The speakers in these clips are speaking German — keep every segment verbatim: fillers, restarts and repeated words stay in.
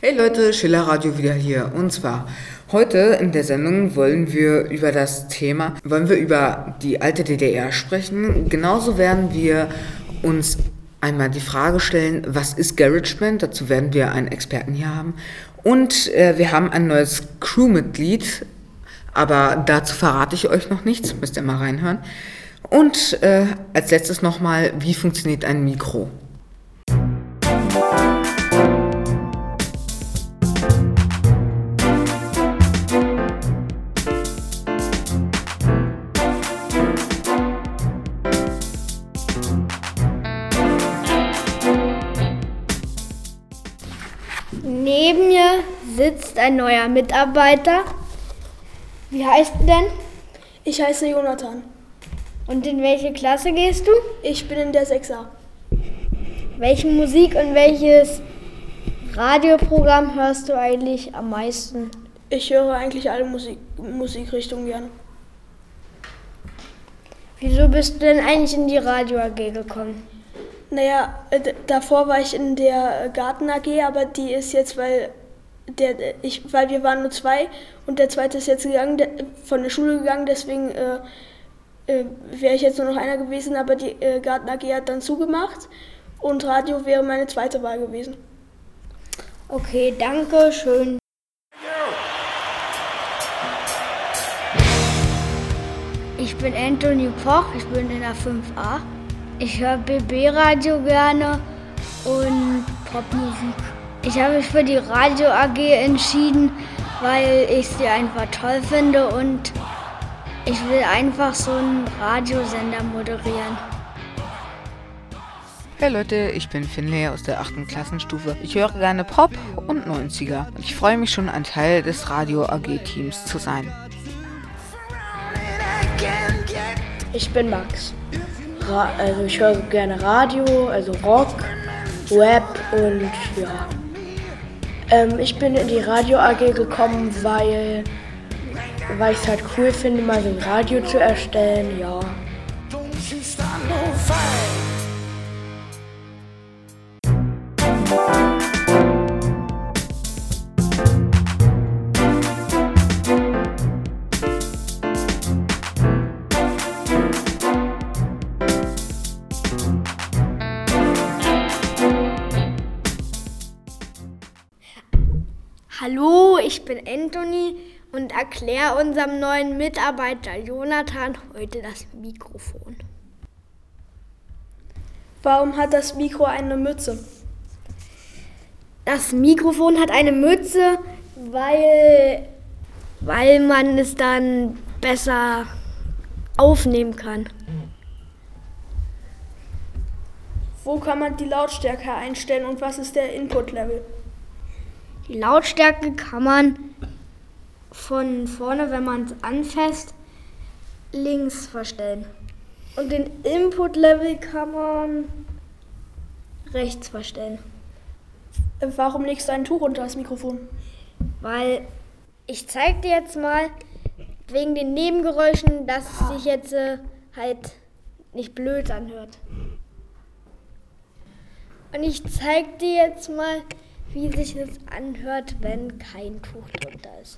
Hey Leute, Schiller Radio wieder hier. Und zwar heute in der Sendung wollen wir über das Thema, wollen wir über die alte D D R sprechen. Genauso werden wir uns einmal die Frage stellen, was ist GarageBand? Dazu werden wir einen Experten hier haben. Und äh, wir haben ein neues Crewmitglied, aber dazu verrate ich euch noch nichts, müsst ihr mal reinhören. Und äh, als letztes nochmal, wie funktioniert ein Mikro? Neben mir sitzt ein neuer Mitarbeiter. Wie heißt du denn? Ich heiße Jonathan. Und in welche Klasse gehst du? Ich bin in der sechs a. Welche Musik und welches Radioprogramm hörst du eigentlich am meisten? Ich höre eigentlich alle Musik, Musikrichtungen gerne. Wieso bist du denn eigentlich in die Radio A G gekommen? Naja, d- davor war ich in der Garten A G, aber die ist jetzt, weil, der, ich, weil wir waren nur zwei und der zweite ist jetzt gegangen, der, von der Schule gegangen, deswegen äh, äh, wäre ich jetzt nur noch einer gewesen, aber die äh, Garten A G hat dann zugemacht und Radio wäre meine zweite Wahl gewesen. Okay, danke schön. Ich bin Anthony Poch, ich bin in der fünf a. Ich höre B B-Radio gerne und Popmusik. Ich habe mich für die Radio A G entschieden, weil ich sie einfach toll finde und ich will einfach so einen Radiosender moderieren. Hey Leute, ich bin Finlay aus der achten Klassenstufe. Ich höre gerne Pop und neunziger. Und ich freue mich schon, ein Teil des Radio A G-Teams zu sein. Ich bin Max. Ra- also ich höre gerne Radio, also Rock, Rap und ja. Ähm, ich bin in die Radio A G gekommen, weil, weil ich es halt cool finde, mal so ein Radio zu erstellen, ja. Hallo, ich bin Anthony und erkläre unserem neuen Mitarbeiter Jonathan heute das Mikrofon. Warum hat das Mikro eine Mütze? Das Mikrofon hat eine Mütze, weil, weil man es dann besser aufnehmen kann. Wo kann man die Lautstärke einstellen und was ist der Input-Level? Die Lautstärke kann man von vorne, wenn man es anfasst, links verstellen. Und den Input-Level kann man rechts verstellen. Äh, Warum legst du ein Tuch unter das Mikrofon? Weil ich zeige dir jetzt mal, wegen den Nebengeräuschen, dass es sich jetzt äh, halt nicht blöd anhört. Und ich zeige dir jetzt mal, wie sich es anhört, wenn kein Tuch drunter ist.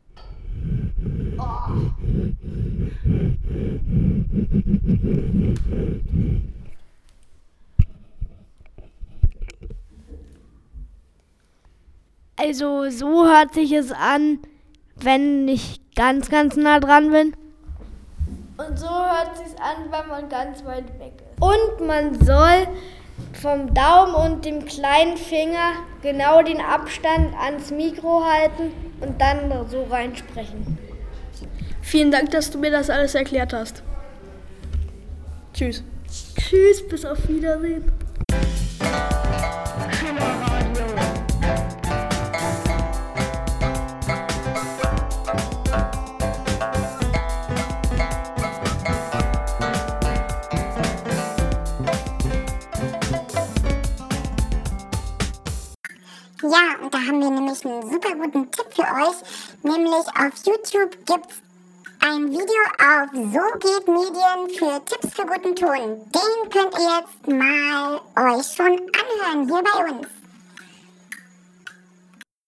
Also so hört sich es an, wenn ich ganz, ganz nah dran bin. Und so hört es sich an, wenn man ganz weit weg ist. Und man soll vom Daumen und dem kleinen Finger genau den Abstand ans Mikro halten und dann so reinsprechen. Vielen Dank, dass du mir das alles erklärt hast. Tschüss. Tschüss, bis auf Wiedersehen. Ja, und da haben wir nämlich einen super guten Tipp für euch. Nämlich auf YouTube gibt's ein Video auf So geht Medien für Tipps für guten Ton. Den könnt ihr jetzt mal euch schon anhören, hier bei uns.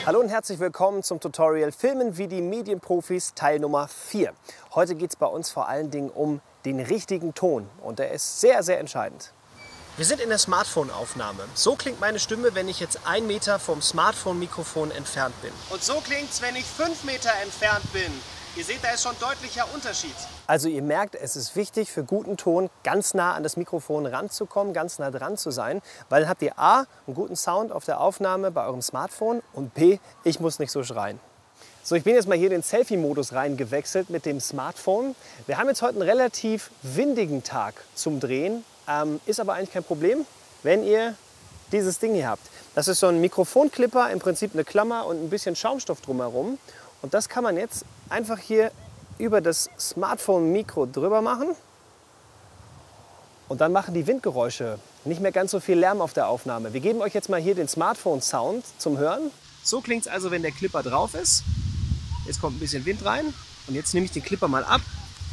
Hallo und herzlich willkommen zum Tutorial Filmen wie die Medienprofis Teil Nummer vier. Heute geht es bei uns vor allen Dingen um den richtigen Ton und der ist sehr, sehr entscheidend. Wir sind in der Smartphone-Aufnahme. So klingt meine Stimme, wenn ich jetzt ein Meter vom Smartphone-Mikrofon entfernt bin. Und so klingt es, wenn ich fünf Meter entfernt bin. Ihr seht, da ist schon ein deutlicher Unterschied. Also ihr merkt, es ist wichtig für guten Ton ganz nah an das Mikrofon ranzukommen, ganz nah dran zu sein, weil dann habt ihr A, einen guten Sound auf der Aufnahme bei eurem Smartphone und B, ich muss nicht so schreien. So, ich bin jetzt mal hier in den Selfie-Modus reingewechselt mit dem Smartphone. Wir haben jetzt heute einen relativ windigen Tag zum Drehen, ähm, ist aber eigentlich kein Problem, wenn ihr dieses Ding hier habt. Das ist so ein Mikrofonclipper, im Prinzip eine Klammer und ein bisschen Schaumstoff drumherum. Und das kann man jetzt einfach hier über das Smartphone-Mikro drüber machen. Und dann machen die Windgeräusche nicht mehr ganz so viel Lärm auf der Aufnahme. Wir geben euch jetzt mal hier den Smartphone-Sound zum Hören. So klingt es also, wenn der Clipper drauf ist. Jetzt kommt ein bisschen Wind rein. Und jetzt nehme ich den Clipper mal ab.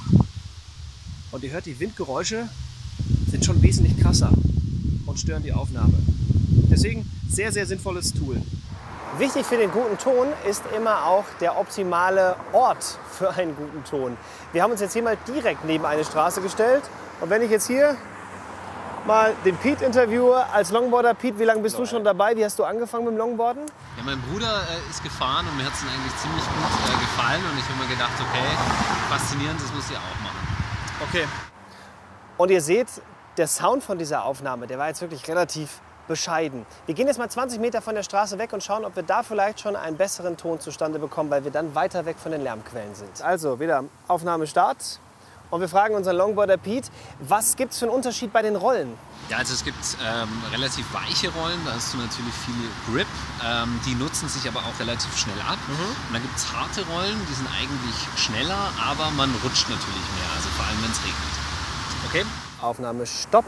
Und ihr hört, die Windgeräusche sind schon wesentlich krasser und stören die Aufnahme. Deswegen sehr, sehr sinnvolles Tool. Wichtig für den guten Ton ist immer auch der optimale Ort für einen guten Ton. Wir haben uns jetzt hier mal direkt neben eine Straße gestellt. Und wenn ich jetzt hier mal den Pete interviewe als Longboarder. Pete, wie lange bist du schon dabei? Wie hast du angefangen mit dem Longboarden? Ja, mein Bruder äh, ist gefahren und mir hat es eigentlich ziemlich gut äh, gefallen. Und ich habe mir gedacht, okay, faszinierend, das muss ich auch machen. Okay. Und ihr seht, der Sound von dieser Aufnahme, der war jetzt wirklich relativ bescheiden. Wir gehen jetzt mal zwanzig Meter von der Straße weg und schauen, ob wir da vielleicht schon einen besseren Ton zustande bekommen, weil wir dann weiter weg von den Lärmquellen sind. Also wieder Aufnahme Start. Und wir fragen unseren Longboarder Pete, was gibt es für einen Unterschied bei den Rollen? Ja, also es gibt ähm, relativ weiche Rollen, da hast du natürlich viel Grip. Ähm, die nutzen sich aber auch relativ schnell ab. Mhm. Und dann gibt es harte Rollen, die sind eigentlich schneller, aber man rutscht natürlich mehr, also vor allem wenn es regnet. Okay, Aufnahme Stopp.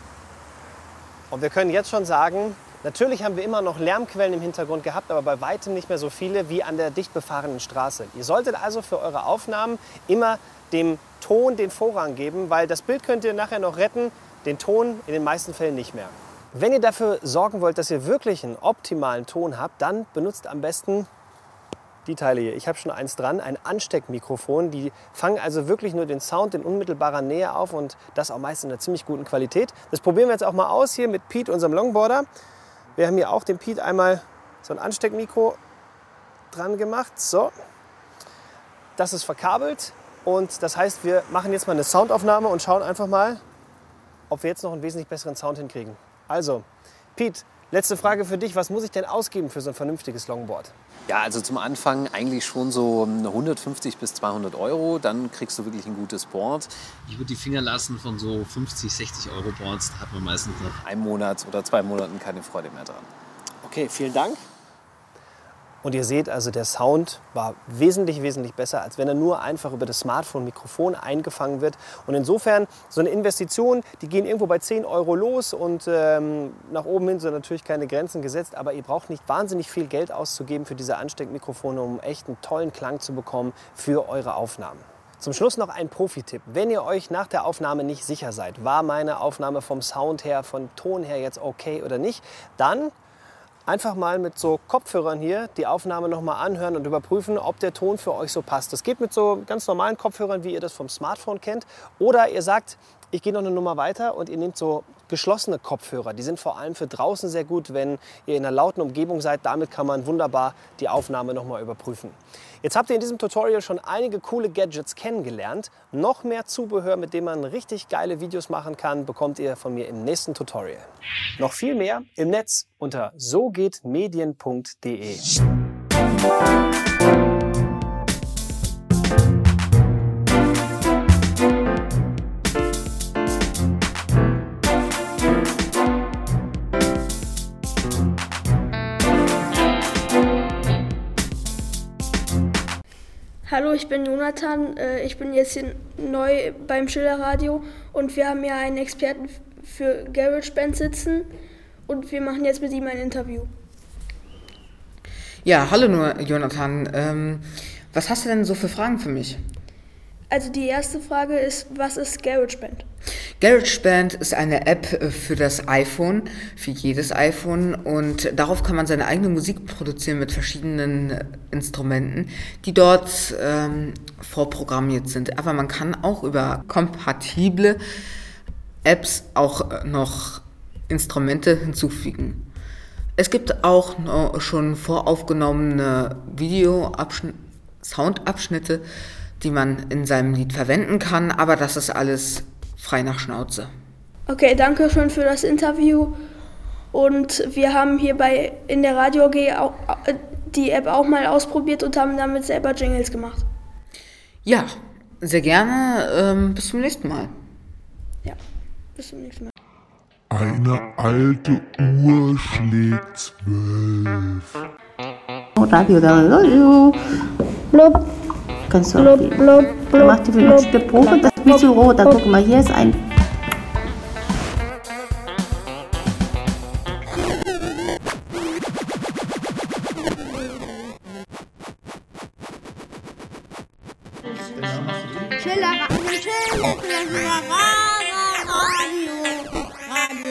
Und wir können jetzt schon sagen, natürlich haben wir immer noch Lärmquellen im Hintergrund gehabt, aber bei weitem nicht mehr so viele wie an der dicht befahrenen Straße. Ihr solltet also für eure Aufnahmen immer dem Ton den Vorrang geben, weil das Bild könnt ihr nachher noch retten, den Ton in den meisten Fällen nicht mehr. Wenn ihr dafür sorgen wollt, dass ihr wirklich einen optimalen Ton habt, dann benutzt am besten die Teile hier. Ich habe schon eins dran, ein Ansteckmikrofon. Die fangen also wirklich nur den Sound in unmittelbarer Nähe auf und das auch meist in einer ziemlich guten Qualität. Das probieren wir jetzt auch mal aus hier mit Pete, unserem Longboarder. Wir haben hier auch dem Pete einmal so ein Ansteckmikro dran gemacht. So, das ist verkabelt und das heißt, wir machen jetzt mal eine Soundaufnahme und schauen einfach mal, ob wir jetzt noch einen wesentlich besseren Sound hinkriegen. Also, Pete, letzte Frage für dich. Was muss ich denn ausgeben für so ein vernünftiges Longboard? Ja, also zum Anfang eigentlich schon so hundertfünfzig bis zweihundert Euro. Dann kriegst du wirklich ein gutes Board. Ich würde die Finger lassen von so fünfzig, sechzig Euro Boards. Da hat man meistens nach einem Monat oder zwei Monaten keine Freude mehr dran. Okay, vielen Dank. Und ihr seht also, der Sound war wesentlich, wesentlich besser, als wenn er nur einfach über das Smartphone-Mikrofon eingefangen wird. Und insofern, so eine Investition, die gehen irgendwo bei zehn Euro los und ähm, nach oben hin sind natürlich keine Grenzen gesetzt. Aber ihr braucht nicht wahnsinnig viel Geld auszugeben für diese Ansteckmikrofone, um echt einen tollen Klang zu bekommen für eure Aufnahmen. Zum Schluss noch ein Profi-Tipp. Wenn ihr euch nach der Aufnahme nicht sicher seid, war meine Aufnahme vom Sound her, vom Ton her jetzt okay oder nicht, dann einfach mal mit so Kopfhörern hier die Aufnahme noch mal anhören und überprüfen, ob der Ton für euch so passt. Das geht mit so ganz normalen Kopfhörern, wie ihr das vom Smartphone kennt. Oder ihr sagt, ich gehe noch eine Nummer weiter und ihr nehmt so geschlossene Kopfhörer. Die sind vor allem für draußen sehr gut, wenn ihr in einer lauten Umgebung seid. Damit kann man wunderbar die Aufnahme noch mal überprüfen. Jetzt habt ihr in diesem Tutorial schon einige coole Gadgets kennengelernt. Noch mehr Zubehör, mit dem man richtig geile Videos machen kann, bekommt ihr von mir im nächsten Tutorial. Noch viel mehr im Netz unter so geht medien punkt de. Hallo, ich bin Jonathan. Ich bin jetzt hier neu beim Schillerradio und wir haben hier einen Experten für GarageBand sitzen und wir machen jetzt mit ihm ein Interview. Ja, hallo nur Jonathan. Ähm, was hast du denn so für Fragen für mich? Also die erste Frage ist, was ist GarageBand? GarageBand ist eine App für das iPhone, für jedes iPhone, und darauf kann man seine eigene Musik produzieren mit verschiedenen Instrumenten, die dort ähm, vorprogrammiert sind. Aber man kann auch über kompatible Apps auch noch Instrumente hinzufügen. Es gibt auch noch schon voraufgenommene Video-Abschnitte, Soundabschnitte, die man in seinem Lied verwenden kann, aber das ist alles frei nach Schnauze. Okay, danke schön für das Interview. Und wir haben hier bei in der Radio A G auch, die App auch mal ausprobiert und haben damit selber Jingles gemacht. Ja, sehr gerne. Ähm, bis zum nächsten Mal. Ja, bis zum nächsten Mal. Eine alte Uhr schlägt zwölf. Radio, Radio. Blub, Ganz so. blub, blub, blub, Mach die verwünschte blub, Probe, das ist so rot. Da guck mal, hier ist ein. Schiller, Schiller, Schiller, Radio, Radio.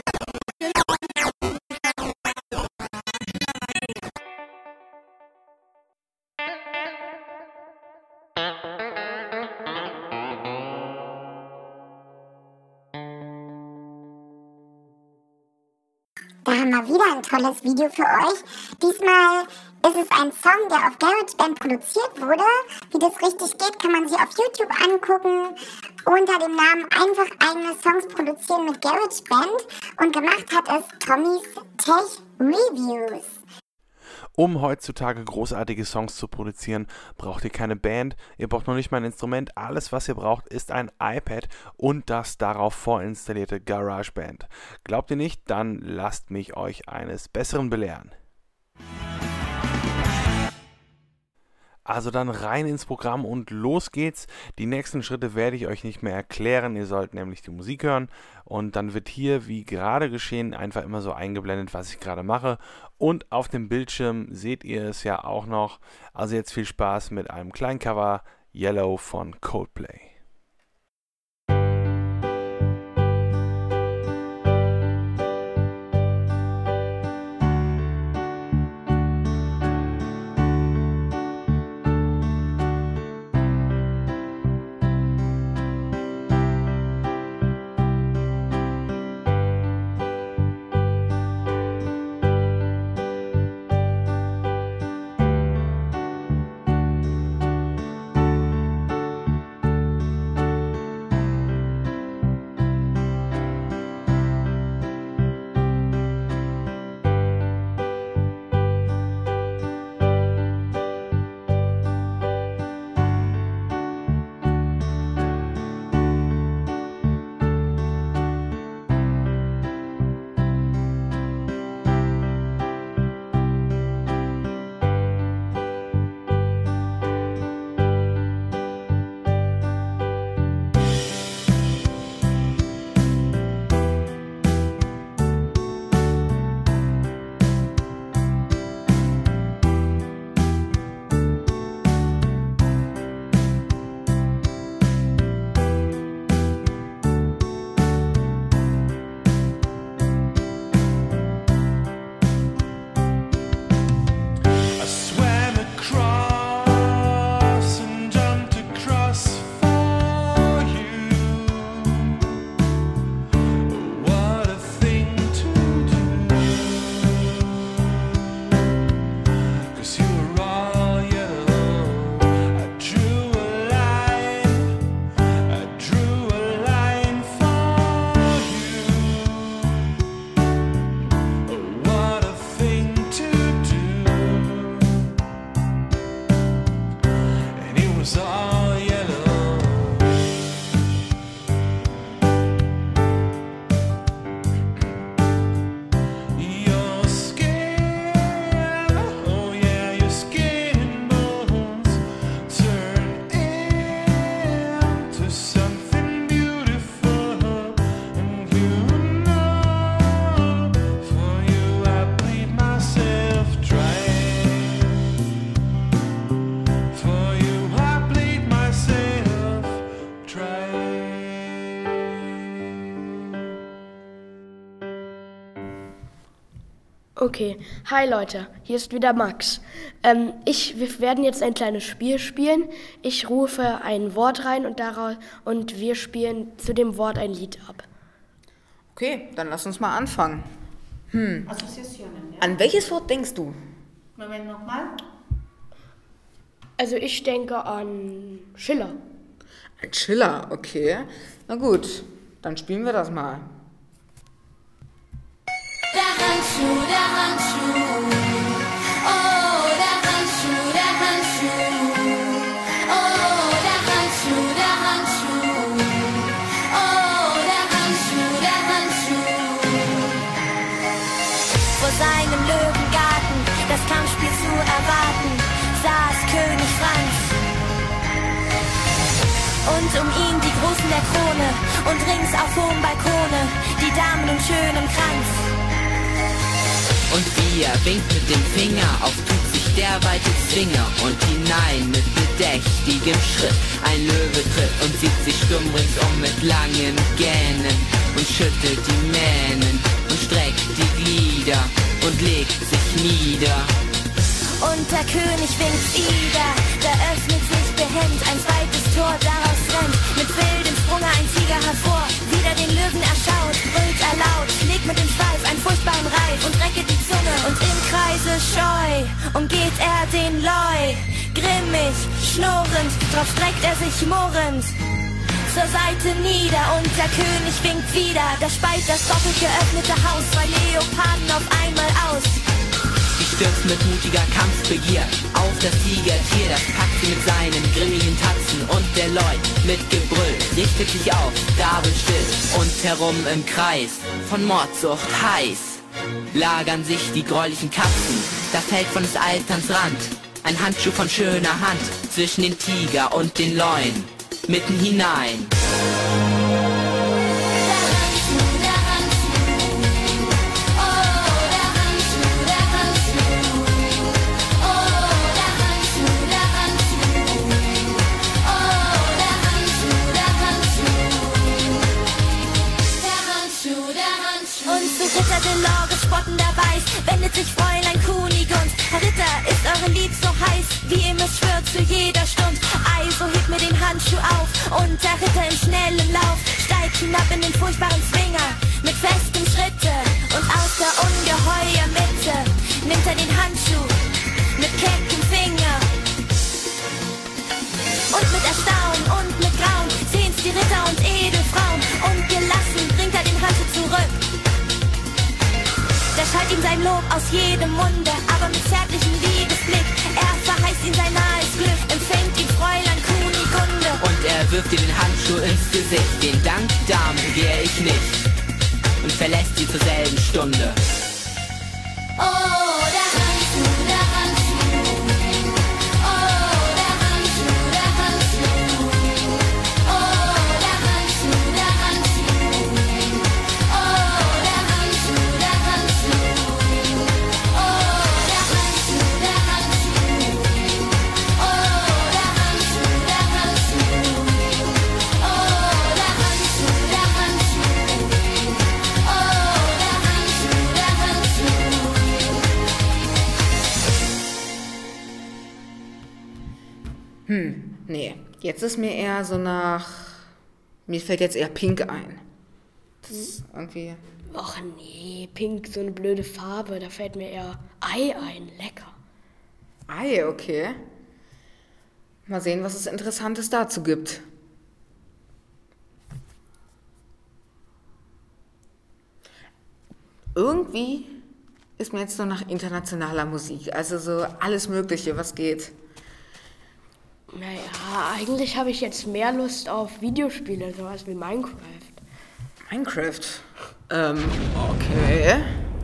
Da haben wir wieder ein tolles Video für euch. Diesmal ist es ein Song, der auf GarageBand produziert wurde. Wie das richtig geht, kann man sich auf YouTube angucken. Unter dem Namen einfach eigene Songs produzieren mit GarageBand. Und gemacht hat es Tommys Tech Reviews. Um heutzutage großartige Songs zu produzieren, braucht ihr keine Band, ihr braucht noch nicht mal ein Instrument. Alles, was ihr braucht, ist ein iPad und das darauf vorinstallierte GarageBand. Glaubt ihr nicht? Dann lasst mich euch eines Besseren belehren. Also dann rein ins Programm und los geht's. Die nächsten Schritte werde ich euch nicht mehr erklären. Ihr sollt nämlich die Musik hören und dann wird hier, wie gerade geschehen, einfach immer so eingeblendet, was ich gerade mache. Und auf dem Bildschirm seht ihr es ja auch noch. Also jetzt viel Spaß mit einem kleinen Cover Yellow von Coldplay. Okay, hi Leute, hier ist wieder Max. Ähm, ich, wir werden jetzt ein kleines Spiel spielen. Ich rufe ein Wort rein und, daraus, und wir spielen zu dem Wort ein Lied ab. Okay, dann lass uns mal anfangen. Hm. Asociaciones, ja? An welches Wort denkst du? Moment nochmal. Also ich denke an Schiller. Ein Schiller, okay. Na gut, dann spielen wir das mal. Der Handschuh, der Handschuh, oh, der Handschuh, der Handschuh, oh, der Handschuh, der Handschuh, oh, der Handschuh, der Handschuh. Vor seinem Löwengarten, das Kampfspiel zu erwarten, saß König Franz. Und um ihn die Großen der Krone und rings auf hohem Balkone die Damen im schönen Kranz. Und wie er winkt mit dem Finger auf, tut sich der weite Zwinger und hinein mit bedächtigem Schritt. Ein Löwe tritt und sieht sich stumm ringsum mit langen Gähnen und schüttelt die Mähnen und streckt die Glieder und legt sich nieder. Und der König winkt wieder, da öffnet sich behend ein zweites Tor, daraus rennt mit wildem Sprunge ein Tiger hervor. Wieder den Löwen erschaut, brüllt er laut, legt mit dem Schweif einen furchtbaren Reif und recket die Zunge. Und im Kreise scheu umgeht er den Leu, grimmig, schnurrend, drauf streckt er sich murrend zur Seite nieder. Und der König winkt wieder, da speit das doppelt geöffnete Haus zwei Leoparden auf einmal aus. Sie stürzt mit mutiger Kampfbegier auf das Tigertier, das packt sie mit seinen grimmigen Tatzen. Und der Leu mit Gebrüll richtet sich auf, gabelstill und herum im Kreis von Mordsucht heiß lagern sich die gräulichen Katzen. Da fällt von des Alterns Rand ein Handschuh von schöner Hand zwischen den Tiger und den Leuen mitten hinein. Ritter Delores spottender Weiß wendet sich Fräulein Kunigund. Herr Ritter, ist eure Lied so heiß, wie ihm es schwört zu jeder Stund. Also hebt mir den Handschuh auf und der Ritter im schnellen Lauf steigt hinab in den furchtbaren Zwinger mit festem Schritte. Und aus der ungeheuer Mitte nimmt er den Handschuh mit keckem Finger. Und mit Erstaunen und mit Grauen sehen's die Ritter und Edelfrauen. Und gelassen bringt er den Handschuh zurück. Da schallt ihm sein Lob aus jedem Munde, aber mit zärtlichem Liebesblick. Er verheißt ihm sein nahes Glück, empfängt ihn Fräulein Kunigunde. Und er wirft ihr den Handschuh ins Gesicht. Den Dank, Dame, begehr ich nicht. Und verlässt sie zur selben Stunde. Oh, der Handschuh, der Handschuh. Oh, der Handschuh, der Handschuh. Oh, der Handschuh, der Handschuh. Oh, der Handschuh, der Handschuh. Oh, der Handschuh, der Handschuh. Oh, der Handschuh, der Handschuh. Oh, der Handschuh, der Handschuh. Oh, der Handschuh, der Handschuh. Hm, nee. Jetzt ist mir eher so nach... Mir fällt jetzt eher Pink ein. Das ist irgendwie... Ach nee, Pink, so eine blöde Farbe, da fällt mir eher Ei ein, lecker. Ei, okay. Mal sehen, was es Interessantes dazu gibt. Irgendwie ist mir jetzt so nach internationaler Musik, also so alles Mögliche, was geht. Naja, eigentlich habe ich jetzt mehr Lust auf Videospiele, sowas wie Minecraft. Minecraft? Ähm, okay.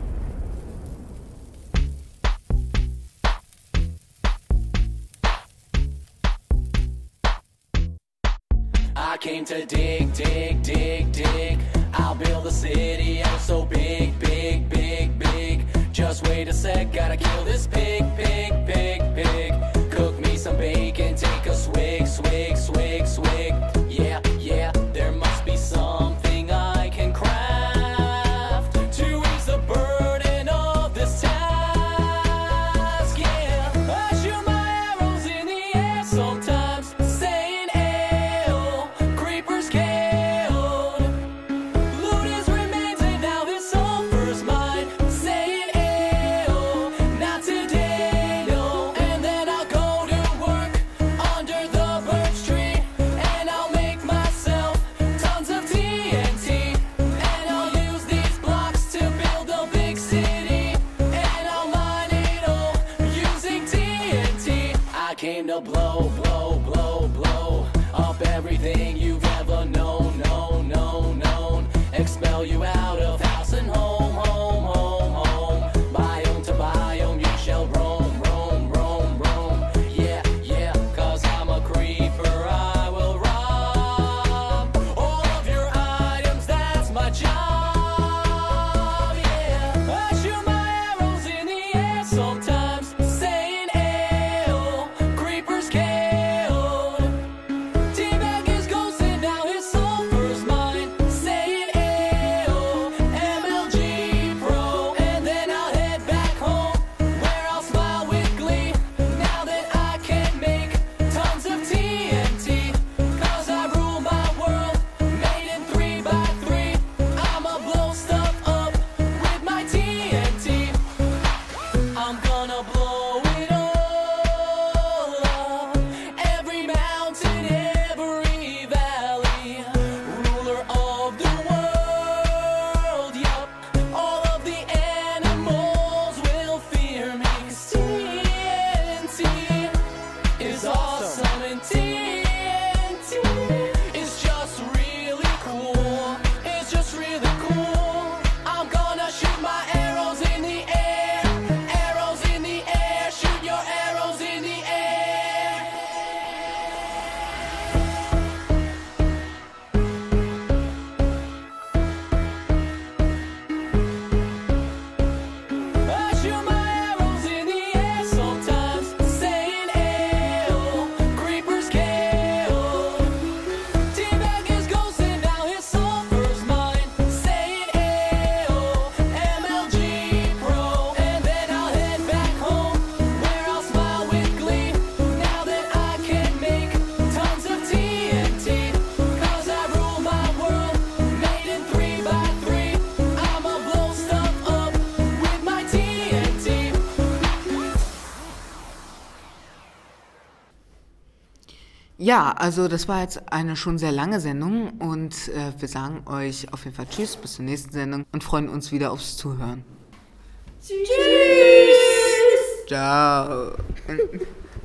I came to dig, dig, dig, dig. I'll build a city out so big, big, big, big. Just wait a sec, gotta kill this pig, pig, pig, pig. Cook me some bacon, take a swig, swig, swig, swig. Yeah, yeah, there must be something I can craft to ease the burden of this town. Ja, also das war jetzt eine schon sehr lange Sendung und äh, wir sagen euch auf jeden Fall Tschüss, bis zur nächsten Sendung und freuen uns wieder aufs Zuhören. Tschüss! Ciao!